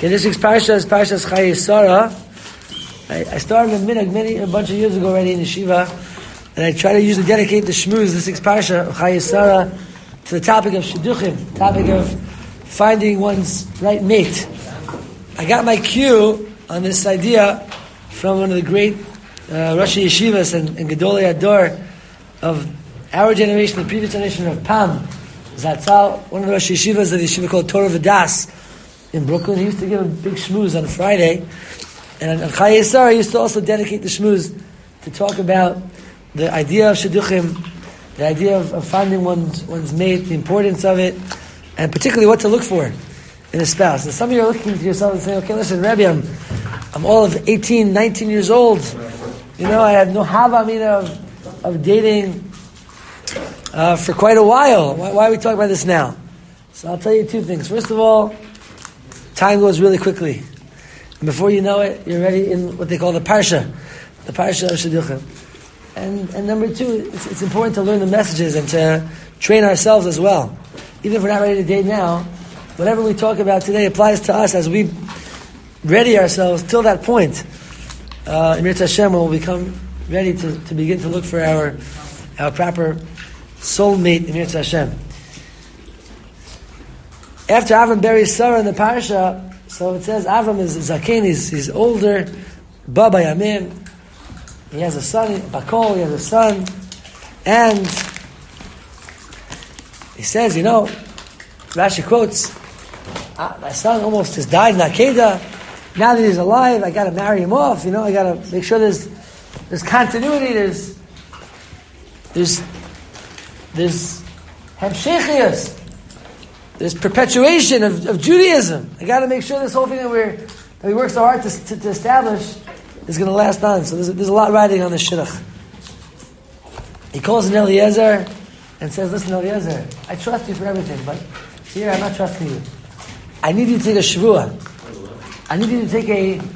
Okay, this week's parsha is Parshas Chayei Sarah. I started a minhag a bunch of years ago already in yeshiva, and I try to usually dedicate the shmooze, this week's parsha of Chayei Sarah, to the topic of shidduchim, topic of finding one's right mate. I got my cue on this idea from one of the great Rosh Yeshivas and Gedolei Ador of our generation, the previous generation of Pam Zatzal, one of the Rosh Yeshivas of the yeshiva called Torah V'das in Brooklyn. He used to give a big shmooze on Friday, and on Chayei Sarah he used to also dedicate the shmooze to talk about the idea of shidduchim, the idea of finding one's mate, the importance of it, and particularly what to look for in a spouse. And some of you are looking to yourself and saying, okay, listen, Rebbe, I'm all of 18, 19 years old. You know, I have no hava of dating for quite a while. Why are we talking about this now? So I'll tell you two things. First of all, time goes really quickly. And before you know it, you're already in what they call the parsha of shidduchim. And number two, it's important to learn the messages and to train ourselves as well. Even if we're not ready to date now, whatever we talk about today applies to us as we ready ourselves till that point. In Mirz Hashem, when we'll become ready to begin to look for our proper soulmate in Mirz Hashem. After Avram buries Sarah in the parasha, so it says Avram is zaken, he's older, Baba Yamim, he has a son, Bakol, he has a son, and he says, you know, Rashi quotes, my son almost just died in Akedah. Now that he's alive, I got to marry him off. You know, I got to make sure there's continuity. There's hemshechiyus. There's perpetuation of Judaism. I got to make sure this whole thing that we work so hard to establish is going to last on. So there's a lot riding on the shidduch. He calls in Eliezer and says, "Listen, Eliezer, I trust you for everything, but here I'm not trusting you. I need you to take a shvuah. I need you to take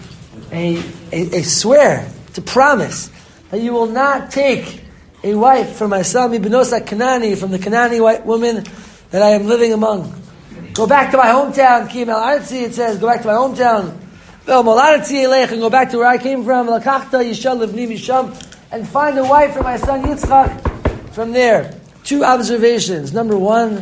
a swear, to promise that you will not take a wife from my son, Mibnosa Kanani, from the Kanani white woman that I am living among. Go back to my hometown, Ki Mel Artzi, it says, go back to my hometown. Vel Molartzi Elech, and go back to where I came from, Lakachta Yishal Livni Misham, and find a wife for my son Yitzchak from there." Two observations. Number one,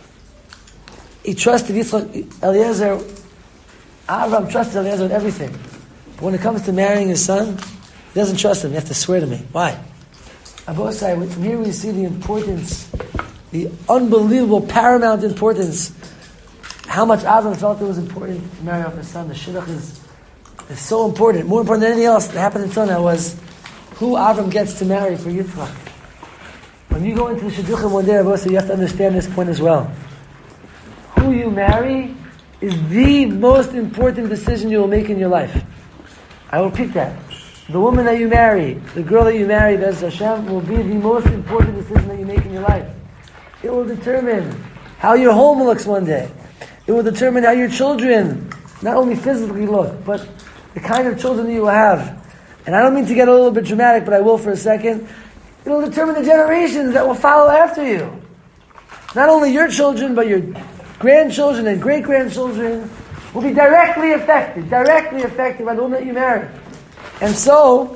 he trusted Yitzchak, Eliezer. Avram trusted Eliezer with everything. But when it comes to marrying his son, he doesn't trust him. You have to swear to me. Why? Abosai, from here we see the importance, the unbelievable, paramount importance, how much Avram felt it was important to marry off his son. The shidduch is so important. More important than anything else that happened in Tzona was who Avram gets to marry for Yitzchak. When you go into the shidduchim one day, Abosai, you have to understand this point as well. Who you marry is the most important decision you will make in your life. I will repeat that. The woman that you marry, the girl that you marry, Be'ez Hashem, will be the most important decision that you make in your life. It will determine how your home looks one day. It will determine how your children, not only physically look, but the kind of children that you will have. And I don't mean to get a little bit dramatic, but I will for a second. It will determine the generations that will follow after you. Not only your children, but your grandchildren and great-grandchildren will be directly affected by the woman that you marry. And so,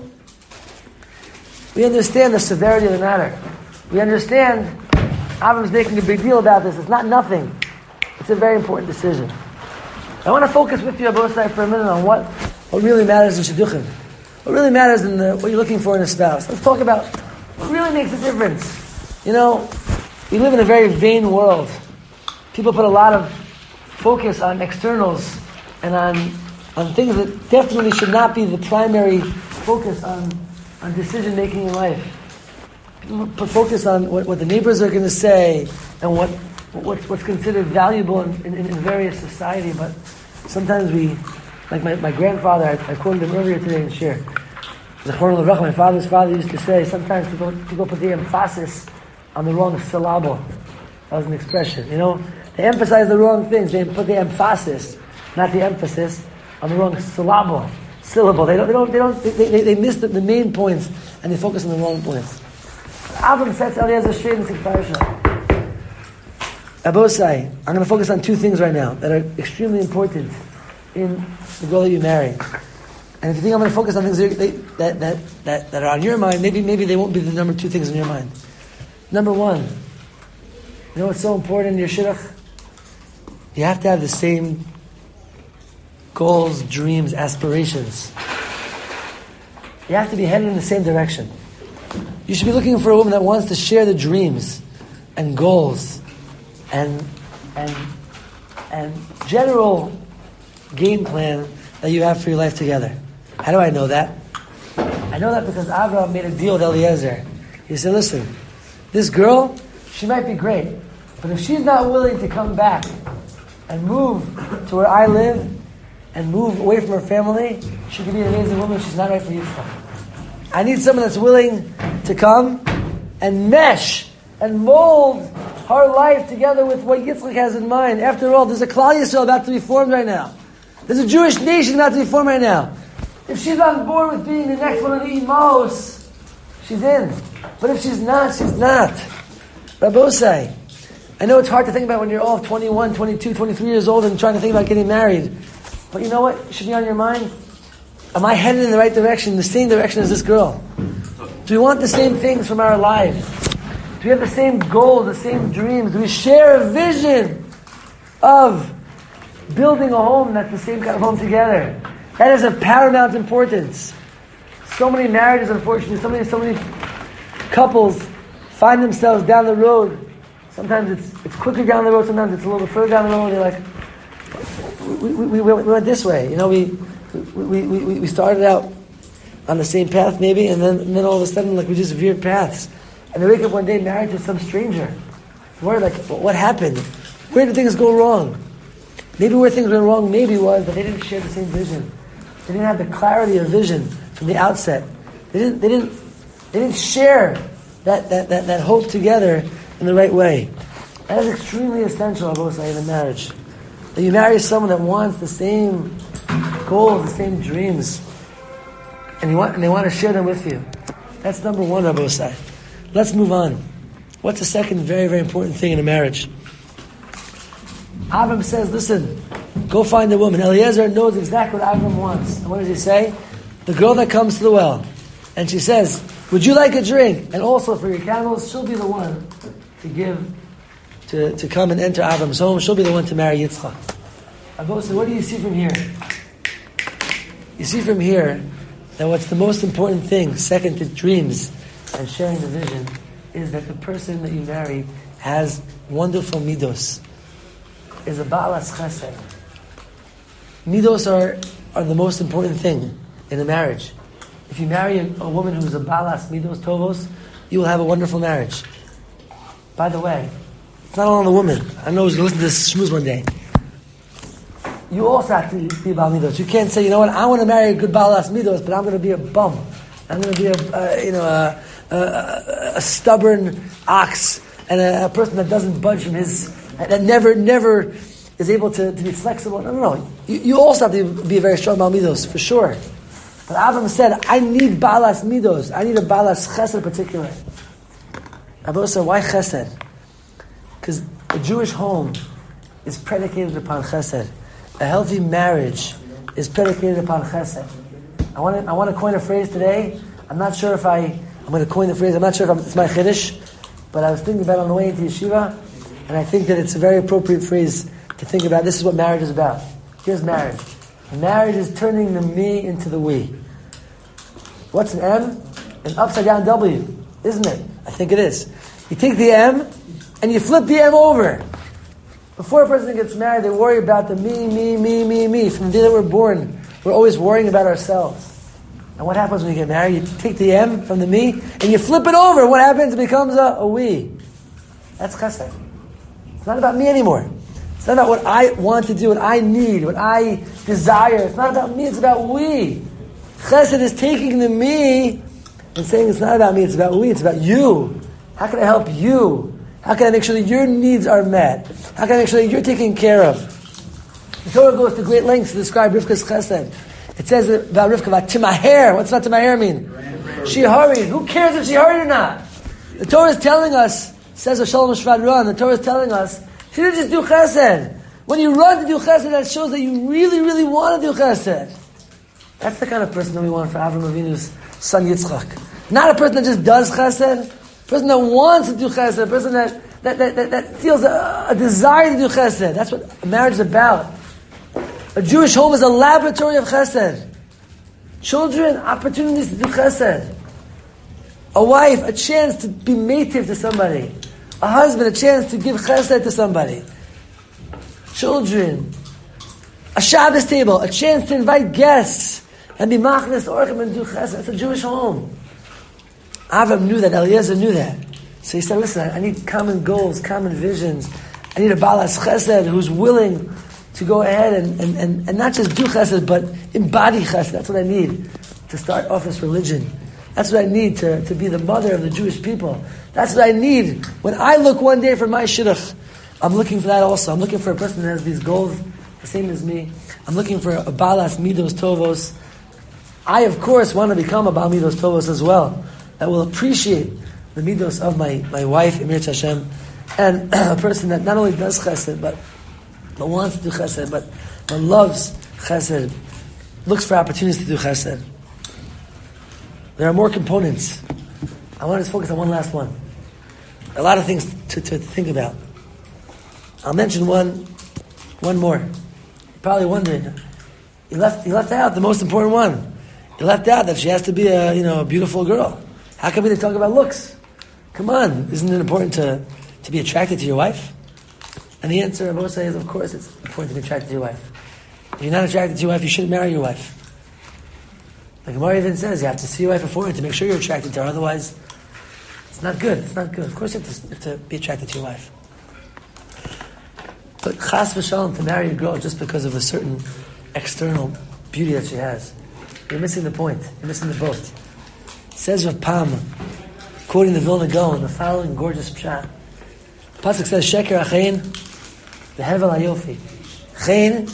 we understand the severity of the matter. We understand Avram's making a big deal about this. It's not nothing. It's a very important decision. I want to focus with you, Abosai, for a minute on what really matters in shidduchim. What really matters in what you're looking for in a spouse. Let's talk about what really makes a difference. You know, we live in a very vain world. People put a lot of focus on externals and on things that definitely should not be the primary focus on decision making in life. People put focus on what the neighbors are going to say and what's considered valuable in various society. But sometimes we, like my grandfather, I quoted him earlier today in Shir. My father's father used to say, sometimes people put the emphasis on the wrong syllable. That was an expression, you know. They emphasize the wrong things. They put the emphasis, not the emphasis, on the wrong syllable. They miss the main points and they focus on the wrong points. Avram sets Eliezer straight in the parasha. Abosai, I'm going to focus on two things right now that are extremely important in the girl that you marry. And if you think I'm going to focus on things that are on your mind, maybe they won't be the number 2 things in your mind. Number 1, you know what's so important in your shidduch? You have to have the same goals, dreams, aspirations. You have to be headed in the same direction. You should be looking for a woman that wants to share the dreams and goals and general game plan that you have for your life together. How do I know that? I know that because Abraham made a deal with Eliezer. He said, listen, this girl, she might be great, but if she's not willing to come back and move to where I live and move away from her family, she could be an amazing woman. She's not right for Yitzchak. I need someone that's willing to come and mesh and mold her life together with what Yitzchak has in mind. After all, there's a Klal Yisrael about to be formed right now. There's a Jewish nation about to be formed right now. If she's on board with being the next one of the Imos, she's in. But if she's not, she's not. Rabbosai, I know it's hard to think about when you're all 21, 22, 23 years old and trying to think about getting married. But you know what should be on your mind? Am I headed in the right direction, the same direction as this girl? Do we want the same things from our lives? Do we have the same goals, the same dreams? Do we share a vision of building a home that's the same kind of home together? That is of paramount importance. So many marriages, unfortunately, so many couples find themselves down the road. Sometimes it's quicker down the road, sometimes it's a little further down the road. They're like, we went this way. You know, we started out on the same path maybe, and then all of a sudden, like, we just veered paths. And they wake up one day married to some stranger. We're like, what happened? Where did things go wrong? Maybe where things went wrong maybe was that they didn't share the same vision. They didn't have the clarity of vision from the outset. They didn't share that hope together in the right way. That is extremely essential, Abosai, in a marriage. That you marry someone that wants the same goals, the same dreams, and they want to share them with you. That's number 1, Abosai. Let's move on. What's the second very, very important thing in a marriage? Avram says, listen, go find a woman. Eliezer knows exactly what Avram wants. And what does he say? The girl that comes to the well. And she says, would you like a drink? And also for your camels, she'll be the one to give, to come and enter Avram's home. She'll be the one to marry Yitzchak. Abosa, what do you see from here? You see from here that what's the most important thing, second to dreams and sharing the vision, is that the person that you marry has wonderful midos, is a ba'alas chesed. Midos are the most important thing in a marriage. If you marry a woman who's a ba'alas midos tovos, you will have a wonderful marriage. By the way, it's not all on the woman. I know who's going to listen to this shmooze one day. You also have to be a ba'al midos. You can't say, you know what, I want to marry a good ba'alas midos, but I'm going to be a bum. I'm going to be a stubborn ox and a person that doesn't budge from his, that never is able to be flexible. No. You also have to be a very strong ba'al midos, for sure. But Avram said, I need ba'alas midos. I need a ba'alas chesed in particular. Abba said, why chesed? Because a Jewish home is predicated upon chesed. A healthy marriage is predicated upon chesed. I want to coin a phrase today. I'm not sure if I'm going to coin the phrase. I'm not sure if it's my chiddush, but I was thinking about it on the way into yeshiva, and I think that it's a very appropriate phrase to think about. This is what marriage is about. Here's marriage. Marriage is turning the me into the we. What's an M? An upside down W, isn't it? I think it is. You take the M and you flip the M over. Before a person gets married, they worry about the me. From the day that we're born, we're always worrying about ourselves. And what happens when you get married? You take the M from the me and you flip it over. What happens? It becomes a we. That's chesed. It's not about me anymore. It's not about what I want to do, what I need, what I desire. It's not about me, it's about we. Chesed is taking the me and saying it's not about me, it's about we, it's about you. How can I help you? How can I make sure that your needs are met? How can I make sure that you're taken care of? The Torah goes to great lengths to describe Rivka's chesed. It says about Rivka, about timaher. What's not timaher mean? She hurried. Who cares if she hurried or not? The Torah is telling us, says Shalom Shvad Ran, the Torah is telling us, she didn't just do chesed. When you run to do chesed, that shows that you really, really want to do chesed. That's the kind of person that we want for Avraham Avinu's son Yitzchak. Not a person that just does chesed, a person that wants to do chesed, a person that feels a desire to do chesed. That's what a marriage is about. A Jewish home is a laboratory of chesed. Children, opportunities to do chesed. A wife, a chance to be mative to somebody. A husband, a chance to give chesed to somebody. Children, a Shabbos table, a chance to invite guests and be machnes orchim and do chesed. It's a Jewish home. Avram knew that, Eliezer knew that. So he said, listen, I need common goals, common visions. I need a balas chesed who's willing to go ahead and not just do chesed, but embody chesed. That's what I need to start off this religion. That's what I need to be the mother of the Jewish people. That's what I need. When I look one day for my shidduch, I'm looking for that also. I'm looking for a person that has these goals, the same as me. I'm looking for a balas midos tovos. I, of course, want to become a bal midos tovos as well. That will appreciate the midos of my wife, Emir Hashem, and a person that not only does chesed, but wants to do chesed, but loves chesed, looks for opportunities to do chesed. There are more components. I want to focus on one last one. A lot of things to think about. I'll mention one more. You're probably wondering, you left out the most important one. You left out that she has to be a beautiful girl. How come we didn't talk about looks? Come on, isn't it important to be attracted to your wife? And the answer, I will say, is of course it's important to be attracted to your wife. If you're not attracted to your wife, you shouldn't marry your wife. The Gemara even says you have to see your wife beforehand to make sure you're attracted to her. Otherwise, it's not good. It's not good. Of course, you have to be attracted to your wife. But chas v'shalom, to marry a girl just because of a certain external beauty that she has, you're missing the point. You're missing the boat. It says Rav Pam, quoting the Vilna Gaon, the following gorgeous pshat. Pasuk says, Sheker achein, the hevel hayofi. Chein,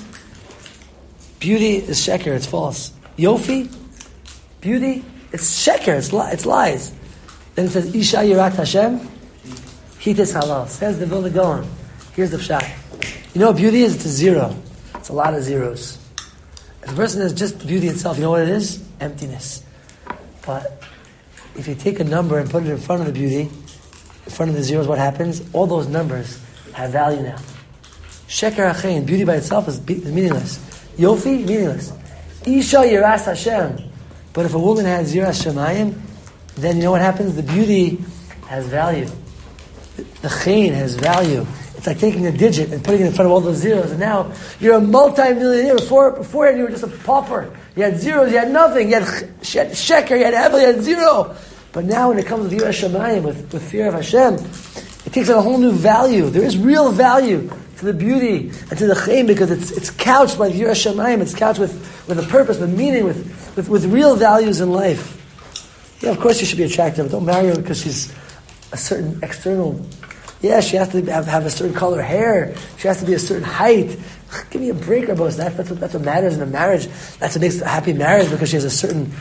beauty is sheker, it's false. Yofi, beauty, it's sheker, it's lies. Then it says, Isha yirat Hashem, hitis halal. Says the Vilna Gaon. Here's the pshat. You know what beauty is? It's a zero. It's a lot of zeros. If a person is just beauty itself, you know what it is? Emptiness. But if you take a number and put it in front of the beauty, in front of the zeros, what happens? All those numbers have value now. Sheker achein, beauty by itself is meaningless. Yofi, meaningless. Isha yiras Hashem. But if a woman has yiras Shemayim, then you know what happens? The beauty has value. The chein has value. It's like taking a digit and putting it in front of all those zeros, and now you're a multi-millionaire. Beforehand you were just a pauper. You had zeros, you had nothing. You had sheker, you had hevel, you had zero. But now when it comes with yiras Shamayim, with fear of Hashem, it takes on a whole new value. There is real value to the beauty and to the chein because it's couched by yiras Shamayim. It's couched with a purpose, with meaning, with real values in life. Yeah, of course you should be attractive, but don't marry her because she's a certain external. Yeah, she has to have a certain color hair. She has to be a certain height. Give me a break, Rabos. That's what matters in a marriage. That's what makes a happy marriage because she has a certain.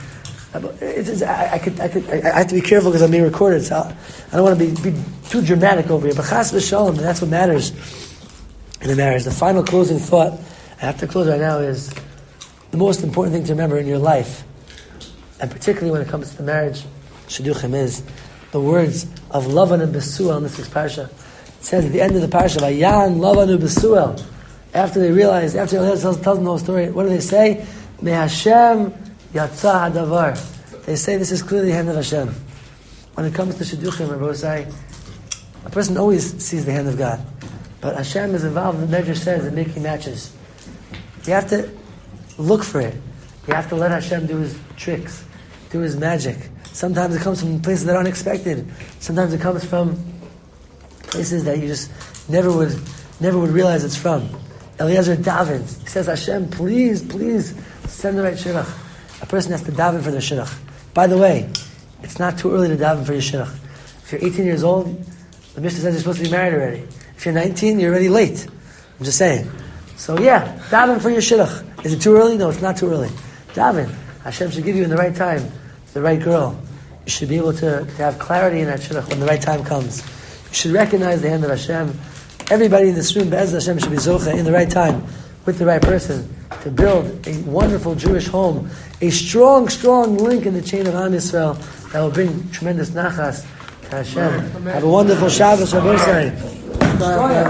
I have to be careful because I'm being recorded. So I don't want to be too dramatic over here. But chas v'shalom, and that's what matters in a marriage. The final closing thought I have to close right now is the most important thing to remember in your life, and particularly when it comes to the marriage shidduchim, is the words of Lavan and Besuel in this week's parsha. It says at the end of the parsha, Vayan Lavan and Besuel. After they realize, after Eliezer tells them the whole story, what do they say? Me Hashem yatsa hadavar. They say this is clearly the hand of Hashem. When it comes to shidduchim, Rabbi Osai, a person always sees the hand of God. But Hashem is involved, the Medrash says, in making matches. You have to look for it. You have to let Hashem do His tricks, do His magic. Sometimes it comes from places that are unexpected. Sometimes it comes from places that you just never would realize it's from. Eliezer davens. He says, Hashem, please send the right shidduch. A person has to daven for their shidduch. By the way, it's not too early to daven for your shidduch. If you're 18 years old, the Mishnah says you're supposed to be married already. If you're 19, you're already late. I'm just saying. So yeah, daven for your shidduch. Is it too early? No, it's not too early. Daven. Hashem should give you in the right time the right girl. You should be able to have clarity in that shidduch when the right time comes. You should recognize the hand of Hashem everybody in this room, Be'ez Hashem, should be zocha in the right time, with the right person, to build a wonderful Jewish home, a strong, strong link in the chain of Am Yisrael that will bring tremendous nachas to Hashem. Have a wonderful Shabbos, Rabbi Yisrael.